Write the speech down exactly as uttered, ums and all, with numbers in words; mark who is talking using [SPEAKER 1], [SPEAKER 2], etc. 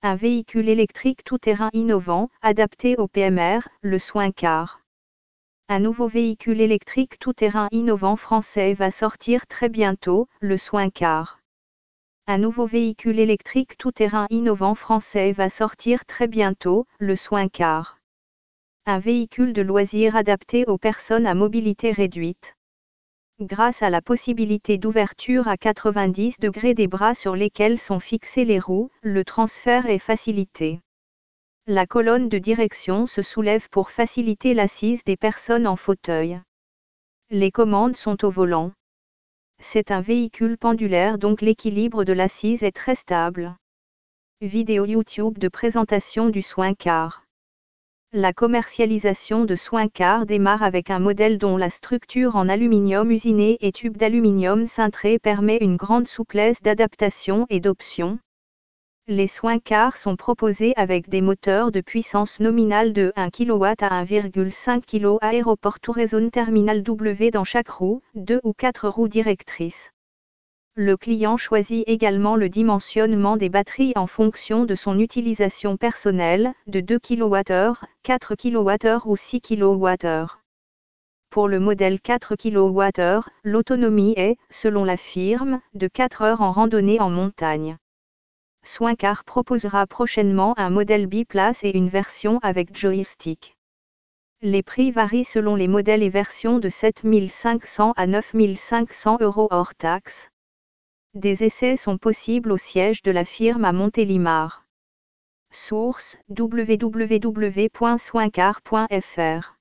[SPEAKER 1] Un véhicule électrique tout-terrain innovant, adapté au P M R, le Swing-Car. Un nouveau véhicule électrique tout-terrain innovant français va sortir très bientôt, le Swing-Car. Un nouveau véhicule électrique tout-terrain innovant français va sortir très bientôt, le Swing-Car. Un véhicule de loisirs adapté aux personnes à mobilité réduite. Grâce à la possibilité d'ouverture à quatre-vingt-dix degrés des bras sur lesquels sont fixées les roues, le transfert est facilité. La colonne de direction se soulève pour faciliter l'assise des personnes en fauteuil. Les commandes sont au volant. C'est un véhicule pendulaire donc l'équilibre de l'assise est très stable. Vidéo YouTube de présentation du Swing-Car. La commercialisation de Swing-Car démarre avec un modèle dont la structure en aluminium usiné et tube d'aluminium cintré permet une grande souplesse d'adaptation et d'option. Les Swing-Car sont proposés avec des moteurs de puissance nominale de un kilowatt à un virgule cinq kilowatt Aéroport Tourazone Terminal W dans chaque roue, deux ou quatre roues directrices. Le client choisit également le dimensionnement des batteries en fonction de son utilisation personnelle, de deux kilowattheures, quatre kilowattheures ou six kilowattheures. Pour le modèle quatre kilowattheures, l'autonomie est, selon la firme, de quatre heures en randonnée en montagne. Swing-Car proposera prochainement un modèle biplace et une version avec joystick. Les prix varient selon les modèles et versions de sept mille cinq cents à neuf mille cinq cents euros hors taxes. Des essais sont possibles au siège de la firme à Montélimar. Source: w w w point swingcar point f r